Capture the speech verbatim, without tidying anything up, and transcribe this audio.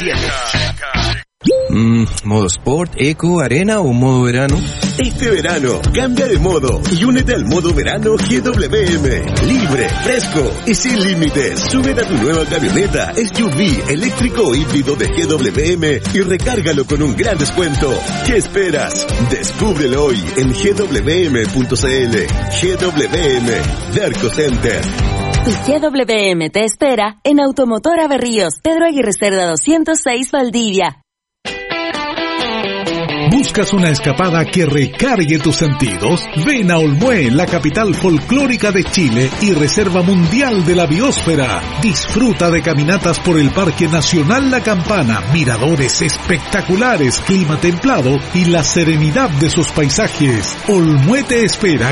Mm, ¿modo sport, eco, arena o modo verano? Este verano, cambia de modo y únete al modo verano G W M. Libre, fresco y sin límites. Súbete a tu nueva camioneta S U V eléctrico o híbrido de G W M y recárgalo con un gran descuento. ¿Qué esperas? Descúbrelo hoy en G W M punto C L. G W M, Derco Center. Tu G W M te espera en Automotora Berríos, Pedro Aguirre Cerda doscientos seis, Valdivia. ¿Buscas una escapada que recargue tus sentidos? Ven a Olmué, la capital folclórica de Chile y reserva mundial de la biosfera. Disfruta de caminatas por el Parque Nacional La Campana, miradores espectaculares, clima templado y la serenidad de sus paisajes. Olmué te espera